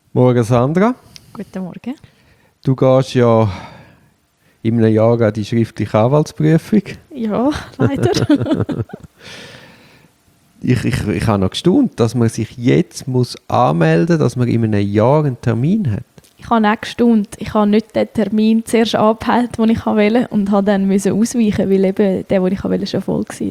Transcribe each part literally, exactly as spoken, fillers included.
Morgen, Sandra. Guten Morgen. Du gehst ja in einem Jahr an die schriftliche Anwaltsprüfung. Ja, leider. ich, ich, ich habe noch gestaunt, dass man sich jetzt muss anmelden muss, dass man in einem Jahr einen Termin hat. Ich habe auch gestaunt. Ich habe nicht den Termin zuerst angepeilt, den ich wollte, und habe dann müssen ausweichen, weil eben der, den ich wollte, schon voll war.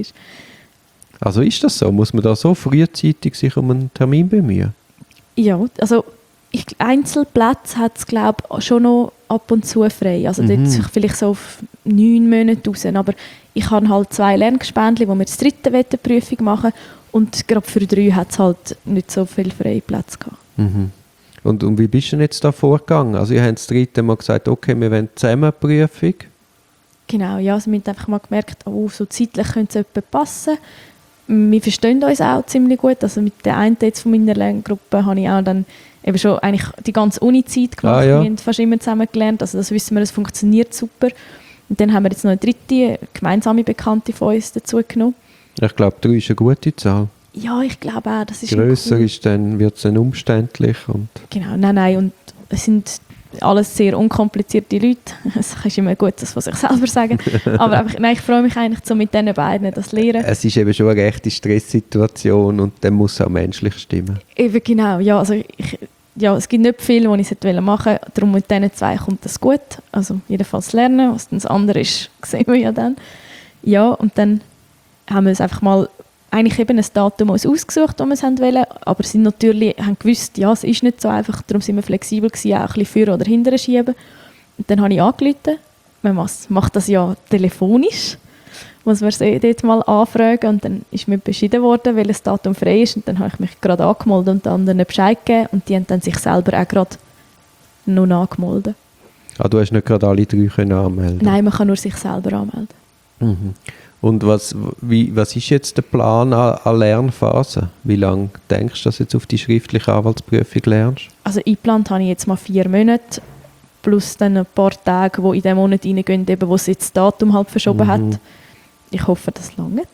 Also ist das so? Muss man da so frühzeitig sich um einen Termin bemühen? Ja, also ich, Einzelplätze hat es, glaube ich, schon noch ab und zu frei. Also Mhm. dort vielleicht so auf neun Monate raus. Aber ich habe halt zwei Lerngespendli, wo wir das dritte Wetterprüfung machen. Und gerade für drei hat es halt nicht so viele freie Plätze gehabt. Mhm. Und, und wie bist du denn jetzt da vorgegangen? Also ihr habt das dritte Mal gesagt, okay, wir wollen zusammen eine Prüfung. Genau, ja, also wir haben einfach mal gemerkt, oh, so zeitlich könnte es etwa passen. Wir verstehen uns auch ziemlich gut. Also mit der einen jetzt von meiner Lerngruppe habe ich auch dann eben schon eigentlich die ganze Uni-Zeit gemacht. Ah, ja. Wir haben fast immer zusammen gelernt. Also das wissen wir, es funktioniert super. Und dann haben wir jetzt noch eine dritte, eine gemeinsame Bekannte von uns dazu genommen. Ich glaube, drei ist eine gute Zahl. Ja, ich glaube auch, das ist Grösser cool. ist dann, wird es dann umständlich. Und Genau, nein, nein. Und es sind alles sehr unkomplizierte Leute. Es ist immer gut, das von sich selber sagen. Aber einfach, nein, ich freue mich eigentlich, so mit diesen beiden das Lehren. es ist eben schon eine rechte Stresssituation und dann muss es auch menschlich stimmen. Eben genau, ja, also ich, ja, es gibt nicht viel, was ich machen wollte, darum mit diesen zwei kommt das gut. Also jedenfalls lernen, was dann das andere ist, sehen wir ja dann. Ja, und dann haben wir es einfach mal eigentlich eben ein Datum uns ausgesucht, das wir es wollen, aber sind natürlich, haben gewusst, ja, es ist nicht so einfach, darum sind wir flexibel gewesen, auch ein bisschen vor oder hinterher schieben. Und dann habe ich angerufen, man macht das ja telefonisch, muss man sich dort mal anfragen, und dann ist mir beschieden worden, welches Datum frei ist, und dann habe ich mich gerade angemeldet und den anderen Bescheid gegeben, und die haben dann sich selber auch gerade noch angemeldet. Ah, du hast nicht gerade alle drei können anmelden? Nein, man kann nur sich selber anmelden. Mhm. Und was, wie, was ist jetzt der Plan an, an Lernphase? Wie lange denkst du, dass du jetzt auf die schriftliche Anwaltsprüfung lernst? Also eingeplant habe ich jetzt mal vier Monate, plus dann ein paar Tage, die in diesen Monat reingehen, eben, wo es jetzt das Datum halt verschoben Mhm. hat. Ich hoffe, das langt.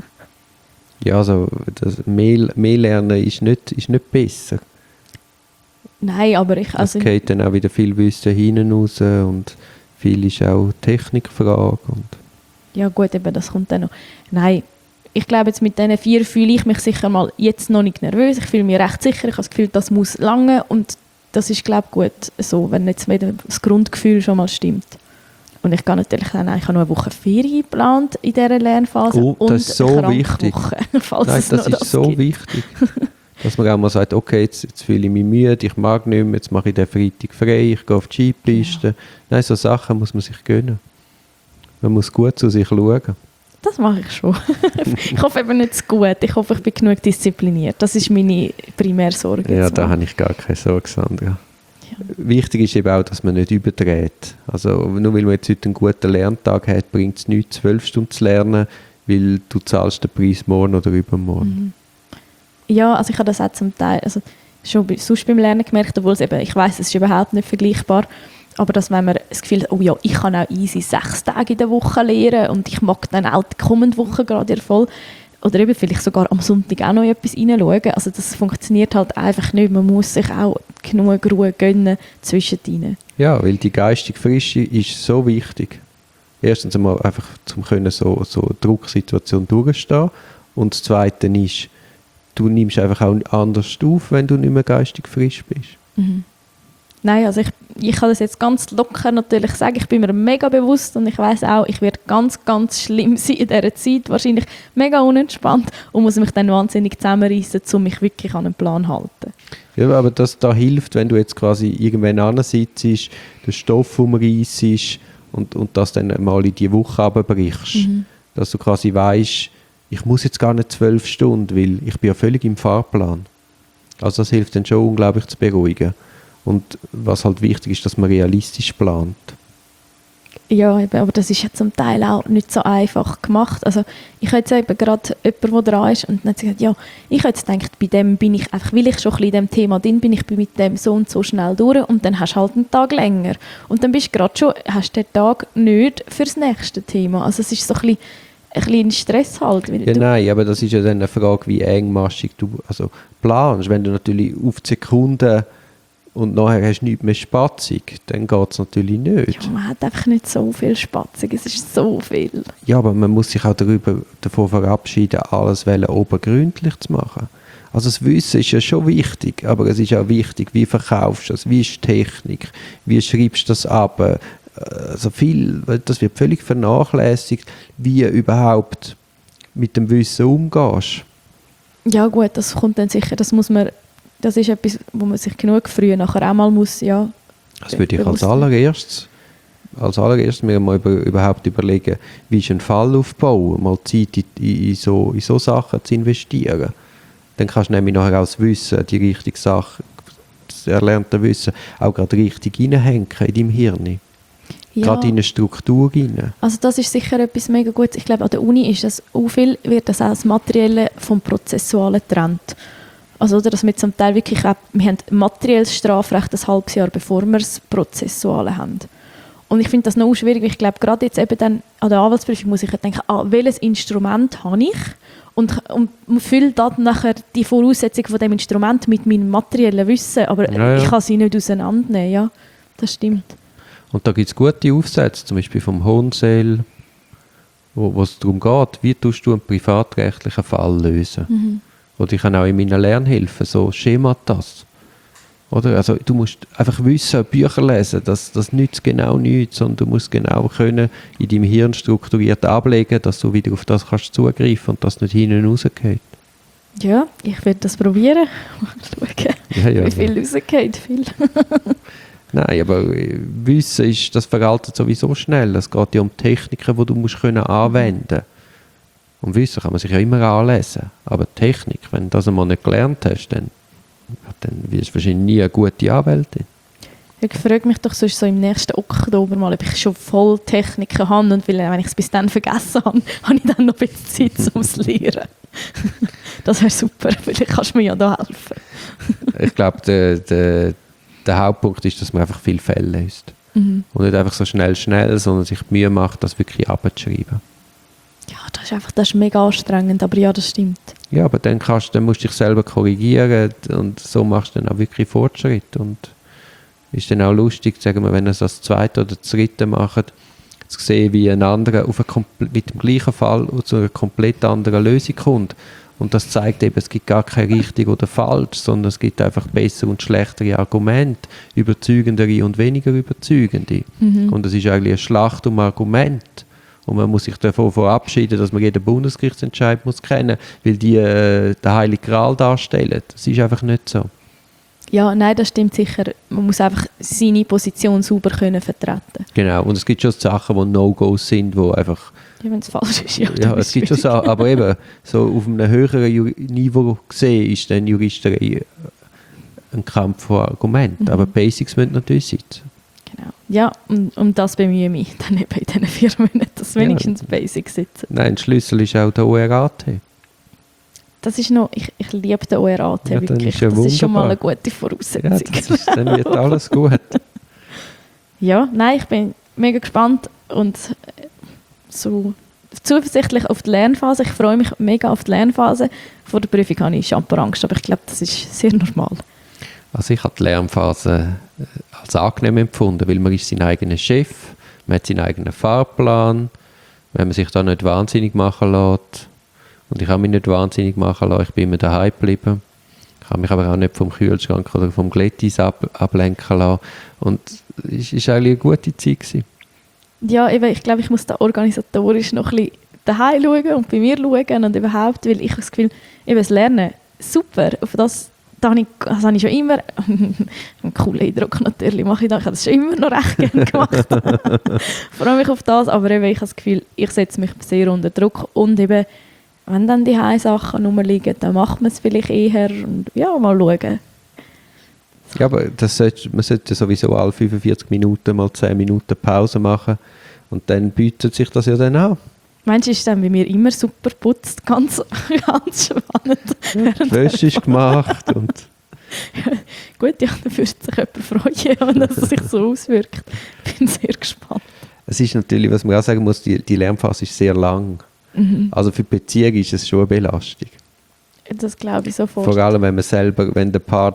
Ja, also das mehr, mehr Lernen ist nicht, ist nicht besser. Nein, aber ich... Es Also, geht dann auch wieder viel Wissen hinten raus und viel ist auch Technikfrage. Und ja gut, eben, das kommt dann noch. Nein, ich glaube, jetzt mit diesen vier fühle ich mich sicher mal jetzt noch nicht nervös. Ich fühle mich recht sicher. Ich habe das Gefühl, das muss lange, und das ist, glaube ich, gut so, wenn jetzt wieder das Grundgefühl schon mal stimmt. Und ich gehe natürlich dann, ich habe noch eine Woche Ferien geplant in dieser Lernphase. Oh, das und ist so eine wichtig. Krankenwoche, falls Nein, es das noch ist so gibt. wichtig. Dass man auch mal sagt, okay, jetzt, jetzt fühle ich mich müde, ich mag nicht mehr, jetzt mache ich den Freitag frei, ich gehe auf die Skipiste. Ja. Nein, so Sachen muss man sich gönnen. Man muss gut zu sich schauen. Das mache ich schon. Ich hoffe eben nicht zu gut. Ich hoffe, ich bin genug diszipliniert. Das ist meine Primärsorge. Ja, jetzt da mal. habe ich gar keine Sorge, Sandra. Ja. Wichtig ist eben auch, dass man nicht überdreht. Also nur weil man jetzt heute einen guten Lerntag hat, bringt es nichts, zwölf Stunden zu lernen, weil du zahlst den Preis morgen oder übermorgen. Mhm. Ja, also ich habe das auch zum Teil also schon bei, sonst beim Lernen gemerkt, obwohl es eben, ich weiss, es ist überhaupt nicht vergleichbar, aber dass wenn man das Gefühl hat, oh ja, ich kann auch easy sechs Tage in der Woche lernen und ich mag dann auch die kommende Woche gerade voll, oder eben vielleicht sogar am Sonntag auch noch etwas reinschauen, also das funktioniert halt einfach nicht, man muss sich auch genug Ruhe gönnen zwischendrin. Ja, weil die geistige Frische ist so wichtig. Erstens einmal einfach zum können so so eine Drucksituation durchstehen, und das Zweite ist, du nimmst einfach auch anders auf, wenn du nicht mehr geistig frisch bist. Mhm. Nein, also ich, ich kann das jetzt ganz locker natürlich sagen, ich bin mir mega bewusst, und ich weiss auch, ich werde ganz, ganz schlimm sein in dieser Zeit, wahrscheinlich mega unentspannt, und muss mich dann wahnsinnig zusammenreissen, um mich wirklich an einen Plan zu halten. Ja, aber das da hilft, wenn du jetzt quasi irgendwann ansitzt, den Stoff umreissest und, und das dann mal in die Woche runterbrichst. Mhm. Dass du quasi weisst, ich muss jetzt gar nicht zwölf Stunden, weil ich bin ja völlig im Fahrplan. Also das hilft dann schon unglaublich zu beruhigen. Und was halt wichtig ist, dass man realistisch plant. Ja, eben, aber das ist ja zum Teil auch nicht so einfach gemacht. Also ich habe jetzt eben gerade jemanden, der dran ist, und dann hat sie gesagt, ja, ich habe jetzt gedacht, bei dem bin ich einfach, weil ich schon ein bisschen in diesem Thema drin bin, ich bin mit dem so und so schnell durch, und dann hast du halt einen Tag länger. Und dann bist du gerade schon, hast den Tag nicht für das nächste Thema. Also es ist so ein bisschen, ein bisschen Stress halt. Weil Ja, du, nein, aber das ist ja dann eine Frage, wie engmaschig du also planst. Wenn du natürlich auf die Sekunde und nachher hast du nichts mehr spatzig, dann geht es natürlich nicht. Ja, man hat einfach nicht so viel spatzig, es ist so viel. Ja, aber man muss sich auch darüber, davon verabschieden, alles obergründlich zu machen. Also das Wissen ist ja schon wichtig, aber es ist auch wichtig, wie verkaufst du das, wie ist die Technik, wie schreibst du das ab. Also viel, das wird völlig vernachlässigt, wie du überhaupt mit dem Wissen umgehst. Ja gut, das kommt dann sicher, das muss man, das ist etwas, wo man sich genug früh nachher auch mal muss, ja. Das würde ich als allererstes, als allererstes mir mal über, überhaupt überlegen, wie ist ein Fall aufbauen, mal Zeit in, in, so, in so Sachen zu investieren. Dann kannst du nämlich nachher auch das Wissen, die richtige Sache, das erlernte Wissen, auch gerade richtig reinhängen in deinem Hirn. Ja. Gerade in eine Struktur rein. Also das ist sicher etwas mega Gutes. Ich glaube, an der Uni ist das auch viel, wird das auch das Materielle vom Prozessualen getrennt. Also, oder, dass wir zum Teil wirklich auch, wir haben materielles Strafrecht ein halbes Jahr, bevor wir das Prozessuale haben. Und ich finde das noch schwierig, weil ich glaube, gerade jetzt eben dann an der Anwaltsprüfung muss ich denken, ah, welches Instrument habe ich? Und, und fülle dann nachher die Voraussetzung von dem Instrument mit meinem materiellen Wissen, aber ja, ja. ich kann sie nicht auseinandernehmen, ja, das stimmt. Und da gibt es gute Aufsätze, zum Beispiel vom Hohnseel, wo es darum geht, wie tust du einen privatrechtlichen Fall lösen. Mhm. Oder ich habe auch in meinen Lernhilfen so Schematas. Oder? Also du musst einfach wissen, Bücher lesen, das, das nützt genau nichts, sondern du musst genau können in deinem Hirn strukturiert ablegen, dass du wieder auf das kannst zugreifen und das nicht hinten rausgeht. Ja, ich werde das probieren. Mal schauen, Ja, ja, wie viel rausgeht. Viel. Nein, aber Wissen ist, das veraltet sowieso schnell. Es geht ja um Techniken, die du musst können anwenden musst. Und Wissen kann man sich ja immer anlesen. Aber Technik, wenn du das einmal nicht gelernt hast, dann, dann wirst du wahrscheinlich nie eine gute Anwältin. Ich frage mich doch sonst so im nächsten Oktober mal, ob ich schon voll Techniken habe und weil, wenn ich es bis dann vergessen habe, habe ich dann noch ein bisschen Zeit zum Lernen. Das wäre super, vielleicht kannst du mir ja da helfen. Ich glaube, der, der, der Hauptpunkt ist, dass man einfach viele Fälle löst. Mhm. Und nicht einfach so schnell, schnell, sondern sich die Mühe macht, das wirklich abzuschreiben. Ja, das ist einfach das ist mega anstrengend, aber ja, das stimmt. Ja, aber dann, kannst, dann musst du dich selber korrigieren und so machst du dann auch wirklich Fortschritt. Und ist dann auch lustig, sagen wir, wenn ihr es das zweite oder das dritte macht, zu sehen, wie ein anderer auf ein, mit dem gleichen Fall zu einer komplett anderen Lösung kommt. Und das zeigt eben, es gibt gar kein richtig oder falsch, sondern es gibt einfach bessere und schlechtere Argumente, überzeugendere und weniger überzeugende. Mhm. Und es ist eigentlich eine Schlacht um Argumente. Und man muss sich davon verabschieden, dass man jeden Bundesgerichtsentscheid muss kennen, weil die äh, den Heiligen Gral darstellen. Das ist einfach nicht so. Ja, nein, das stimmt sicher. Man muss einfach seine Position sauber können vertreten. Genau, und es gibt schon Sachen, die No-Gos sind, die einfach... Ja, wenn es falsch ist, ja. Ja, es gibt schon Sachen, aber eben, so auf einem höheren Ju- Niveau gesehen ist dann Juristerei ein Kampf von Argumenten. Mhm. Aber Basics müssen natürlich sitzen. Genau. Ja, und um das bemühe ich mich dann eben in diesen vier Monaten, dass wenigstens ja. Basics sitzen. Nein, der Schlüssel ist auch der O R A T. Das ist noch, ich, ich liebe den O R A T ja, wirklich. Ist ja das wunderbar. ist schon mal eine gute Voraussetzung. Ja, das ist, dann wird alles gut. Ja, nein, ich bin mega gespannt und so zuversichtlich auf die Lernphase. Ich freue mich mega auf die Lernphase. Vor der Prüfung habe ich Schamperangst, aber ich glaube, das ist sehr normal. Also ich habe die Lernphase als angenehm empfunden, weil man ist sein eigener Chef, man hat seinen eigenen Fahrplan, wenn man sich da nicht wahnsinnig machen lässt. Und ich habe mich nicht wahnsinnig machen lassen, ich bin immer daheim geblieben. Ich habe mich aber auch nicht vom Kühlschrank oder vom Glettis ab, ablenken lassen. Und es war eigentlich eine gute Zeit gewesen. Ja, eben, ich glaube, ich muss da organisatorisch noch ein bisschen daheim schauen und bei mir schauen und überhaupt, weil ich habe das Gefühl, eben das Lernen, super, auf das, das habe ich, das habe ich schon immer, einen coolen Eindruck natürlich mache ich da, ich habe das schon immer noch recht gerne gemacht. Ich freue mich auf das, aber eben, ich habe das Gefühl, ich setze mich sehr unter Druck und eben, wenn dann die Heimsachen rumliegen, dann macht man es vielleicht eher und ja, mal schauen. Ja, aber das sollte, man sollte sowieso alle fünfundvierzig Minuten mal zehn Minuten Pause machen und dann bietet sich das ja dann an. Meinst du, ist dann bei mir immer super putzt, ganz, ganz spannend. Ja, die Wäsche ist gemacht und... Ja, gut, ja, dann würde sich jemand freuen, wenn das sich so auswirkt. Ich bin sehr gespannt. Es ist natürlich, was man auch sagen muss, die, die Lernphase ist sehr lang. Mhm. Also für die Beziehung ist es schon eine Belastung. Das glaube ich sofort. Vor allem, wenn man selber, wenn der Partner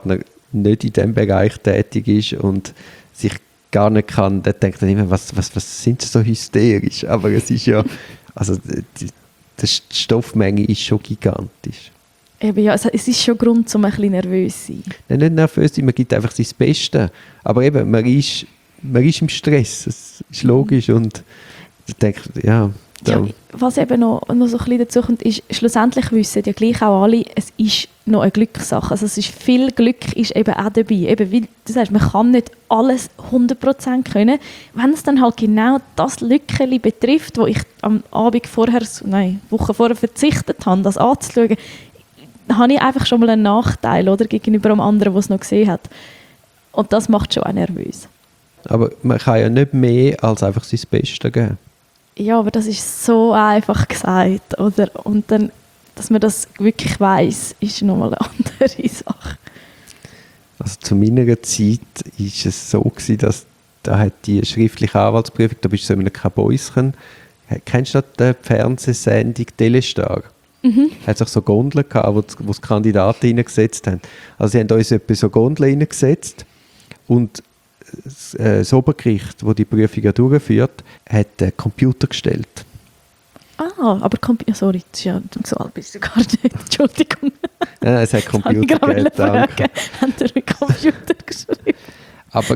nicht in diesem Bereich tätig ist und sich gar nicht kann, der denkt dann immer, was, was, was sind sie so hysterisch? Aber es ist ja, also die, die Stoffmenge ist schon gigantisch. Eben, ja, es, es ist schon Grund, um ein bisschen nervös zu sein. Nein, nicht nervös sein, man gibt einfach sein Bestes. Aber eben, man ist, man ist im Stress, das ist logisch und ich denke, ja... Ja, was eben noch, noch so ein bisschen dazu kommt, ist, schlussendlich wissen ja gleich auch alle, es ist noch eine Glückssache. Also es ist, viel Glück ist eben auch dabei. Eben, wie du sagst, man kann nicht alles hundert Prozent können. Wenn es dann halt genau das Lückchen betrifft, wo ich am Abend vorher, nein, Woche vorher verzichtet habe, das anzuschauen, habe ich einfach schon mal einen Nachteil oder, gegenüber dem anderen, der es noch gesehen hat. Und das macht schon auch nervös. Aber man kann ja nicht mehr als einfach sein Bestes geben. Ja, aber das ist so einfach gesagt, oder? Und dann, dass man das wirklich weiss, ist nochmal eine andere Sache. Also zu meiner Zeit war es so gewesen, dass da hat die schriftliche Anwaltsprüfung, da bist du so in einem Kabäuschen. Kennst du die Fernsehsendung Telestar? Mhm. Hat sich so Gondeln gehabt, wo, wo die Kandidaten reingesetzt haben. Also sie haben uns etwa so Gondeln reingesetzt und das, äh, das Obergericht, das die Prüfung ja durchführt, hat äh, Computer gestellt. Ah, aber Computer, sorry, das ist ja, so alt bist du gar nicht, Entschuldigung. Nein, nein, es hat Computer gegeben. Haben Sie mit Computer geschrieben? Aber,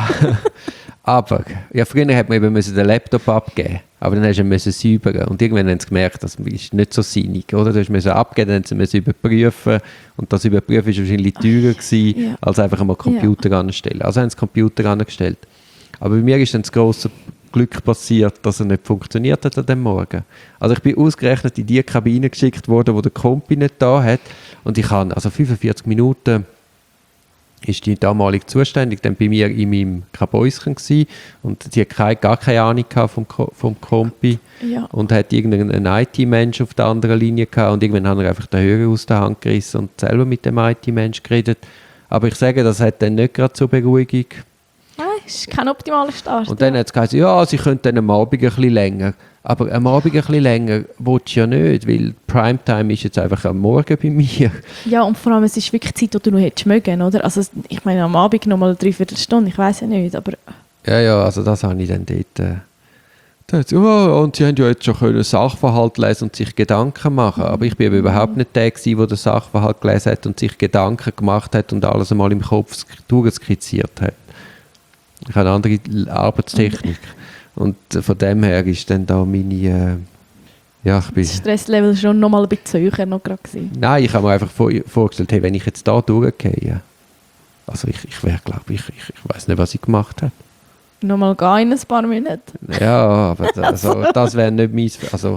aber ja, früher hat man eben den Laptop abgeben, aber dann hast du ihn säubern und irgendwann haben sie gemerkt, das ist nicht so sinnig, oder? Du musst ihn abgeben, dann mussten sie überprüfen und das Überprüfen war wahrscheinlich teurer gewesen, ja. als einfach einmal Computer ja. anstellen. Also haben sie Computer angestellt. Aber bei mir ist dann das grosse Glück passiert, dass er nicht funktioniert hat an dem Morgen. Also ich bin ausgerechnet in die Kabine geschickt worden, wo der Kompi nicht da hat und ich habe also fünfundvierzig Minuten ist die damalige zuständig dann bei mir in meinem Kabäuschen gsi und die hat keine, gar keine Ahnung vom, vom Kompi ja. und hat irgendeinen I T-Mensch auf der anderen Linie gehabt und irgendwann hat er einfach den Hörer aus der Hand gerissen und selber mit dem I T-Mensch geredet. Aber ich sage, das hat dann nicht gerade zur Beruhigung. Nein, das ist kein optimaler Start. Und dann hat es gesagt, ja, sie könnten dann am Abend ein bisschen länger. Aber am Abend ein bisschen länger willst du ja nicht, weil Primetime ist jetzt einfach am Morgen bei mir. Ja, und vor allem, es ist wirklich Zeit, die du noch hättest mögen, oder? Also ich meine, am Abend noch mal eine Dreiviertelstunde, ich weiß ja nicht, aber... Ja, ja, also das habe ich dann dort... Äh, dort oh, und sie haben ja jetzt schon können Sachverhalt lesen und sich Gedanken machen. Aber ich bin eben überhaupt nicht der gewesen, der den Sachverhalt gelesen hat und sich Gedanken gemacht hat und alles einmal im Kopf durchskizziert hat. Ich habe eine andere Arbeitstechnik. Und von dem her ist dann da meine... Äh, ja, ich bin, das Stresslevel schon noch mal ein bisschen höher noch gerade gewesen. Nein, ich habe mir einfach vor, vorgestellt, hey, wenn ich jetzt da durchgehe, also ich, ich wäre, glaube ich, ich, ich weiß nicht, was ich gemacht habe. Noch mal gehen in ein paar Minuten. Ja, aber das, also, das wäre nicht meins. Also,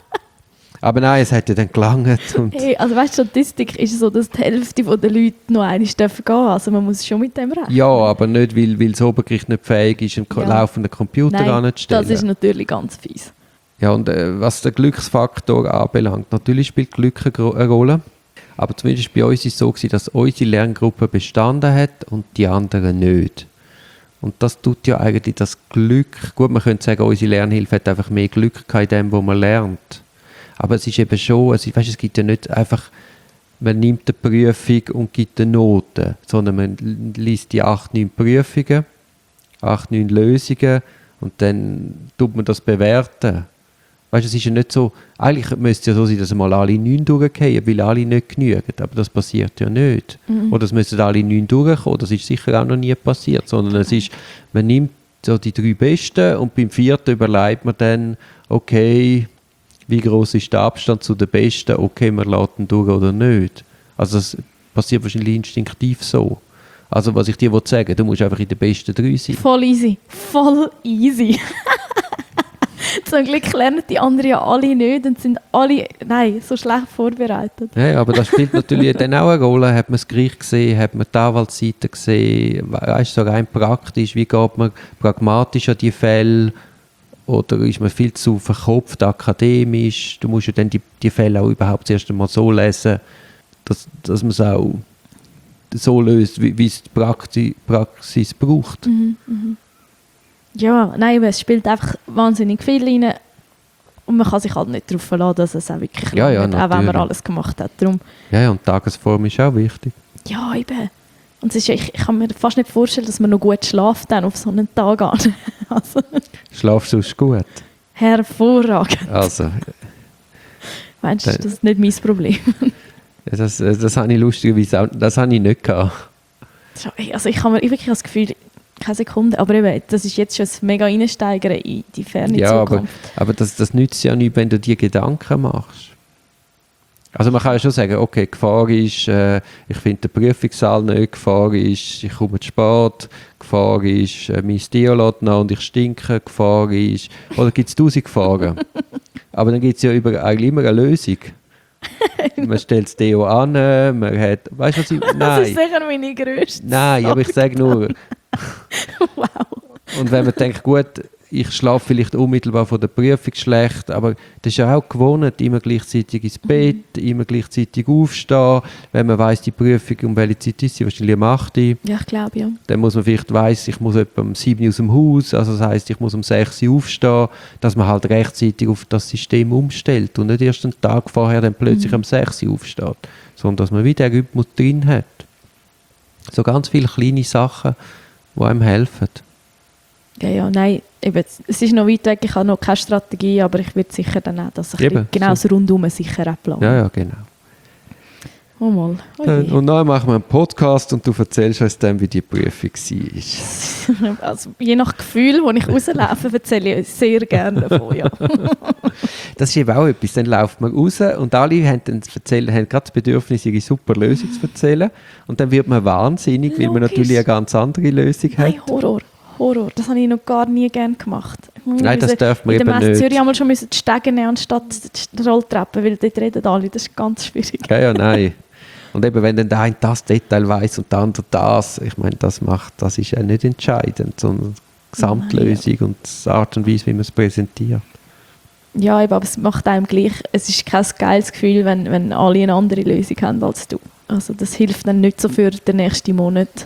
aber nein, es hat ja dann gelangt. Und hey, also weißt du, Statistik ist so, dass die Hälfte der Leute noch einmal gehen dürfen. Also man muss schon mit dem rechnen. Ja, aber nicht, weil, weil das Obergericht nicht fähig ist, einen ja. laufenden Computer Nein, anzustellen. Das ist natürlich ganz fies. Ja, und äh, was den Glücksfaktor anbelangt, natürlich spielt Glück eine Rolle. Aber zumindest bei uns war es so, dass unsere Lerngruppe bestanden hat und die anderen nicht. Und das tut ja eigentlich das Glück, gut, man könnte sagen, unsere Lernhilfe hat einfach mehr Glück gehabt in dem, was man lernt. Aber es ist eben schon, also, weißt, es gibt ja nicht einfach, man nimmt eine Prüfung und gibt eine Note, sondern man liest die acht, neun Prüfungen, acht, neun Lösungen und dann tut man das bewerten. Weißt, es ist ja nicht so, eigentlich müsste es ja so sein, dass mal alle neun durchgehen, weil alle nicht genügen, aber das passiert ja nicht. Mhm. Oder es müssen alle neun durchkommen, das ist sicher auch noch nie passiert, sondern es ist, man nimmt so die drei Besten und beim vierten überlegt man dann, okay, wie groß ist der Abstand zu den Besten, okay, wir lassen ihn durch oder nicht. Also das passiert wahrscheinlich instinktiv so. Also was ich dir sagen will, du musst einfach in den besten drei sein. Voll easy, voll easy. Zum Glück lernen die anderen ja alle nicht und sind alle, nein, so schlecht vorbereitet. Ja, aber das spielt natürlich dann auch eine Rolle. Hat man das Gericht gesehen, hat man die Anwaltsseite gesehen, weißt du, so rein praktisch, wie geht man pragmatisch an die Fälle? Oder ist man viel zu verkopft, akademisch? Du musst ja dann die, die Fälle auch überhaupt zuerst einmal so lesen, dass, dass man es auch so löst, wie, wie es die Praxis, Praxis braucht. Mhm, mhm. Ja, nein, es spielt einfach wahnsinnig viel rein und man kann sich halt nicht darauf verlassen, dass es auch wirklich ja, ja, langt, auch wenn man alles gemacht hat. Darum, ja, ja, und die Tagesform ist auch wichtig. Ja, eben. Und es ist, ich, ich kann mir fast nicht vorstellen, dass man noch gut schlaft dann auf so einen Tag an. Also, Schlafst du sonst gut? hervorragend. Also, Meinst du, das ist nicht mein Problem? ja, das, das habe ich lustigerweise auch, das habe ich nicht gehabt. Also ich habe mir wirklich das Gefühl, keine Sekunde, aber eben, das ist jetzt schon ein mega Reinsteigern in die ferne Ja, aber, Zukunft. aber das, das nützt ja nichts, wenn du dir Gedanken machst. Also man kann ja schon sagen, okay, Gefahr ist, äh, ich finde den Prüfungssaal nicht, Gefahr ist, ich komme zu spät, Gefahr ist, äh, mein Deo lässt nach und ich stinke, Gefahr ist, oder gibt es tausend Gefahren. Aber dann gibt es ja über, eigentlich immer eine Lösung. Man stellt das Deo an, man hat, weißt du was ich, nein. Das ist sicher meine grösste Nein, aber ich sage nur, Wow. und wenn man denkt, gut, ich schlafe vielleicht unmittelbar vor der Prüfung schlecht, aber das ist ja auch gewohnt, immer gleichzeitig ins Bett, mhm. immer gleichzeitig aufstehen. Wenn man weiss, die Prüfung um welche Zeit ist sie, wahrscheinlich um acht Uhr. Ja, ich glaube, ja. Dann muss man vielleicht weiss, ich muss etwa um sieben Uhr aus dem Haus, also das heisst, ich muss um sechs Uhr aufstehen, dass man halt rechtzeitig auf das System umstellt und nicht erst einen Tag vorher dann plötzlich mhm. um sechs Uhr aufsteht, sondern dass man wieder den Rhythmus drin hat. So ganz viele kleine Sachen, die einem helfen. Ja, ja, nein, eben, es ist noch weit weg, ich habe noch keine Strategie, aber ich würde sicher dann auch, dass ich eben, genau so. so rundum sicher auch plane. Ja, ja, genau. Oh mal. Oh Dann, und dann machen wir einen Podcast und du erzählst uns dann, wie die Prüfung war. Also, je nach Gefühl, das ich rauslaufe, erzähle ich sehr gerne davon, ja. Das ist eben auch etwas, dann läuft man raus und alle haben, dann erzählen, haben gerade das Bedürfnis, ihre super Lösung zu erzählen und dann wird man wahnsinnig, weil man Logisch. natürlich eine ganz andere Lösung hat. Nein, Horror. Horror, das habe ich noch gar nie gerne gemacht. Nein, das darf man eben nicht. In der Messe Zürich einmal schon müssen die Stege nehmen anstatt die Rolltreppen, weil dort reden alle, das ist ganz schwierig. Ja, ja, nein. Und eben, wenn dann der eine das Detail weiss und der andere das, ich meine, das macht, das ist ja nicht entscheidend, sondern die Gesamtlösung und die Art und Weise, wie man es präsentiert. Ja, eben, aber es macht einem gleich, es ist kein geiles Gefühl, wenn, wenn alle eine andere Lösung haben als du. Also das hilft dann nicht so für den nächsten Monat.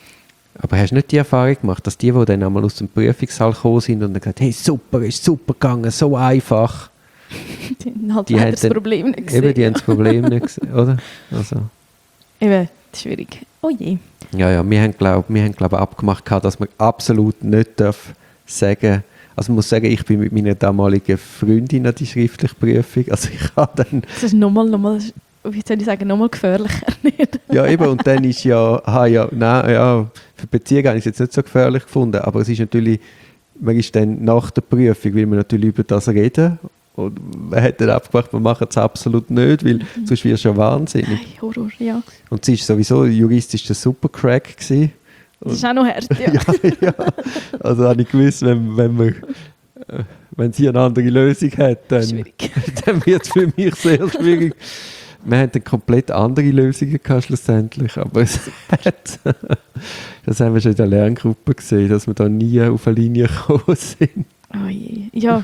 Aber hast du nicht die Erfahrung gemacht, dass die, die dann einmal aus dem Prüfungssaal gekommen sind und dann gesagt haben, hey, super, ist super gegangen, so einfach. Die haben halt die haben das dann, Problem nicht gesehen. Eben, die ja. haben das Problem nicht gesehen, oder? Also. Eben, schwierig. Oh je. Ja, ja, wir haben, glaube ich, glaub, abgemacht, dass man absolut nicht darf sagen, also ich muss sagen, ich bin mit meiner damaligen Freundin an die schriftliche Prüfung, also ich habe dann... Das ist nochmal, nochmal, wie soll ich sagen, nochmal gefährlicher. Ja, eben, und dann ist ja, ah, ja, nein, ja, für Beziehungen habe ich es jetzt nicht so gefährlich gefunden, aber es ist natürlich, man ist dann nach der Prüfung, will man natürlich über das reden und man hat dann abgemacht, man macht es absolut nicht, weil mhm. sonst wirst du ja wahnsinnig. Nein, Horror, ja. Und sie ist sowieso juristisch der Supercrack gewesen. Das ist auch noch hart, ja. ja, ja. Also habe ich gewusst, wenn, wenn, man, äh, wenn sie eine andere Lösung hat, dann, dann wird es für mich sehr schwierig. Wir hatten eine komplett andere Lösungen gehabt, schlussendlich, aber es hat, das haben wir schon in der Lerngruppe gesehen, dass wir da nie auf eine Linie gekommen sind. Oh je. Ja,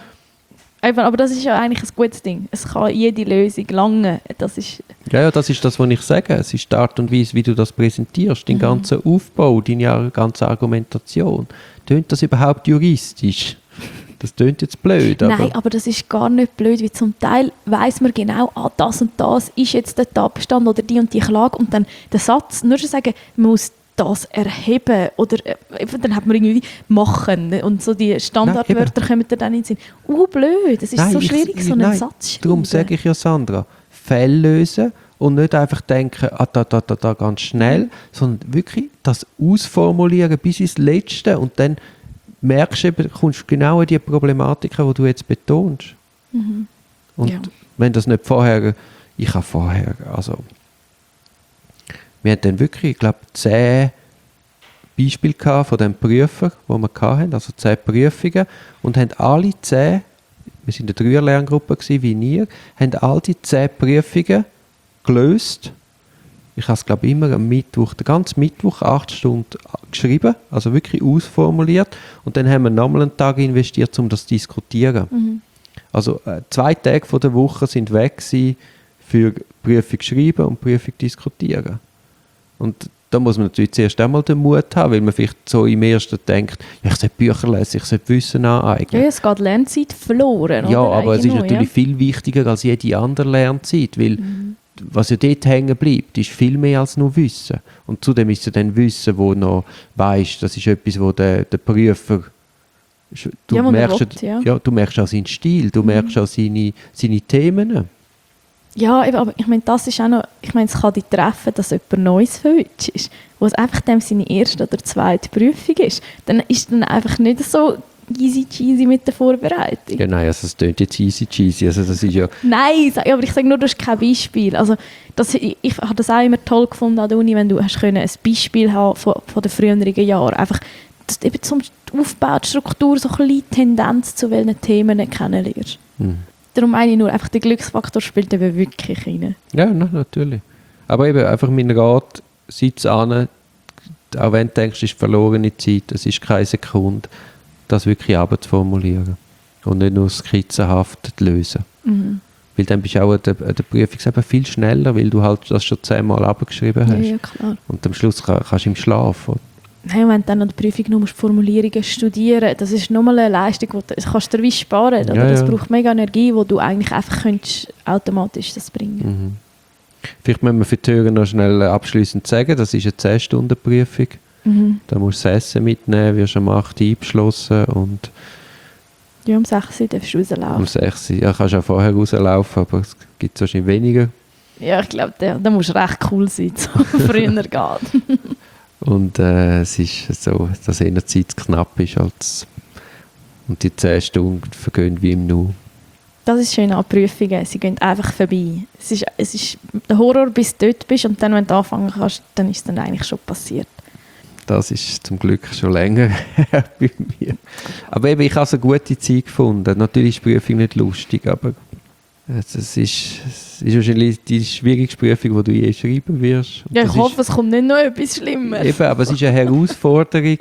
aber das ist ja eigentlich ein gutes Ding. Es kann jede Lösung lange. Das ist ja, ja, das ist das, was ich sage. Es ist die Art und Weise, wie du das präsentierst, dein mhm. ganzer Aufbau, deine ganze Argumentation. Tönt das überhaupt juristisch? Das tönt jetzt blöd. Aber Nein, aber das ist gar nicht blöd, weil zum Teil weiss man genau, ah, das und das ist jetzt der Tatbestand oder die und die Klage und dann der Satz, nur schon sagen, man muss das erheben oder äh, dann hat man irgendwie machen und so die Standardwörter Nein, kommen dann in den Sinn. Uh, blöd, es ist nein, so ich, schwierig, so einen nein, Satz zu schreiben. Darum sage ich ja, Sandra, Fälle lösen und nicht einfach denken, ah, da, da, da, da ganz schnell, mhm. sondern wirklich das ausformulieren bis ins Letzte und dann merkst du eben, kommst du genau an die Problematiken, die du jetzt betonst. Mhm. Und ja. wenn das nicht vorher, ich habe vorher, also wir hatten dann wirklich, ich glaube, zehn Beispiele gehabt von den Prüfern, die wir hatten, also zehn Prüfungen und haben alle zehn, wir waren in der Dreier-Lerngruppe wie ihr, haben all die zehn Prüfungen gelöst. Ich habe es, glaube ich, immer am Mittwoch, den ganzen Mittwoch, acht Stunden geschrieben, also wirklich ausformuliert. Und dann haben wir nochmal einen Tag investiert, um das zu diskutieren. Mhm. Also äh, zwei Tage von der Woche sind weg gewesen für Prüfung schreiben und Prüfung diskutieren. Und da muss man natürlich zuerst einmal den Mut haben, weil man vielleicht so im Ersten denkt, ja, ich sollte Bücher lesen, ich sollte Wissen aneignen. Ja, es geht Lernzeit verloren. Ja, oder? aber es ist Noch, natürlich ja. viel wichtiger als jede andere Lernzeit, weil mhm. was ja dort hängen bleibt, ist viel mehr als nur Wissen. Und zudem ist es dann Wissen, wo noch weisst, das ist etwas, wo der, der Prüfer, du, Ja, wo er merkst, will, ja. ja, du merkst auch seinen Stil, du Mhm. merkst auch seine, seine Themen. Ja, eben, aber ich meine, das ist auch noch, ich meine, es kann dich treffen, dass jemand Neues verwünscht ist, wo es einfach dem seine erste oder zweite Prüfung ist. Dann ist dann einfach nicht so easy cheesy mit der Vorbereitung. Ja, nein, also es klingt jetzt easy cheesy, also das ist ja... Nein, sag- aber ich sage nur, das ist kein Beispiel. Also, das, ich, ich habe das auch immer toll gefunden an der Uni, wenn du hast können ein Beispiel haben von, von den früheren Jahren. Einfach, dass du eben zum Aufbau, die Struktur, so ein bisschen Tendenz zu welchen Themen kennenlernst. Hm. Darum meine ich nur, einfach der Glücksfaktor spielt eben wirklich rein. Ja, na, natürlich. Aber eben, einfach mein Rat, sitz an, auch wenn du denkst, es ist verlorene Zeit, es ist keine Sekunde, das wirklich abzuformulieren und nicht nur skizzenhaft zu lösen. Mhm. Weil dann bist du auch an der, an der Prüfung eben viel schneller, weil du halt das schon zehnmal abgeschrieben Ja, hast. ja, klar. Und am Schluss kann, kannst du im Schlaf. Nein, wenn du dann an der Prüfung nur musst Formulierungen studieren, das ist nochmal eine Leistung, die du, das kannst du dir wie sparen. Oder? Ja, Das ja. braucht mega Energie, wo du eigentlich einfach könntest automatisch das bringen. Mhm. Vielleicht müssen wir für die Hörer noch schnell abschliessend sagen, das ist eine zehn-Stunden-Prüfung. Mhm. Da musst du das Essen mitnehmen, wirst um acht Uhr eingeschlossen und Ja, um sechs Uhr darfst du rauslaufen. um sechs Uhr, ja, kannst du auch vorher rauslaufen, aber es gibt wahrscheinlich weniger. Ja, ich glaube, da, da musst du recht cool sein, so früher geht. Und äh, es ist so, dass eher die Zeit zu knapp ist als und die zehn Stunden vergehen wie im Nu. Das ist schön an Prüfungen, sie gehen einfach vorbei. Es ist, es ist der Horror, bis du dort bist und dann, wenn du anfangen kannst, dann ist es dann eigentlich schon passiert. Das ist zum Glück schon länger her bei mir. Aber eben, ich habe eine gute Zeit gefunden. Natürlich ist die Prüfung nicht lustig, aber es es ist, es ist wahrscheinlich die schwierigste Prüfung, die du je schreiben wirst. Und Ja, ich das hoffe, ist, es kommt nicht noch etwas Schlimmeres. eben, aber es ist eine Herausforderung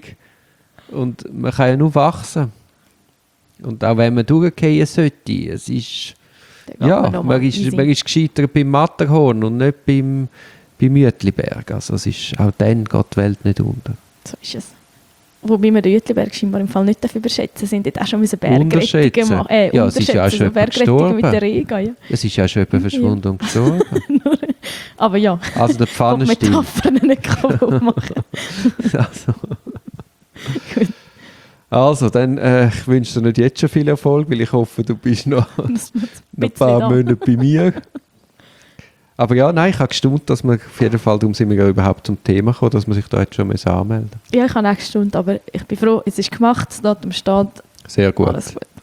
und man kann ja nur wachsen. Und auch wenn man durchgehen sollte, es ist, Dann geht ja, man noch mal man ist, easy. man ist gescheitert beim Matterhorn und nicht beim, beim Mütliberg. Also es ist, auch dann geht die Welt nicht unter. So ist es. Wobei wir den Jütliberg scheinbar im Fall nicht überschätzen, sind dort auch schon müssen Bergrettungen Unterschätzen? machen. Äh, Ja, es ist ja auch schon so jemand Bergrettungen mit gestorben. der Rega, ja. Es ist ja schon jemand verschwunden und gestorben. Aber ja, Also der die Pfannenstiel. Metaphern nicht kaputt machen. Also, Gut. also dann, äh, ich wünsche dir nicht jetzt schon viel Erfolg, weil ich hoffe, du bist noch, noch Das muss ein paar da. Monate bei mir. Aber ja, nein, ich habe gestaunt, dass wir auf jeden Fall, darum sind wir ja überhaupt zum Thema gekommen, dass man sich da jetzt schon anmelden muss. Ja, ich habe nächste Stunde, aber ich bin froh, es ist gemacht, das Datum steht, Sehr gut. alles gut.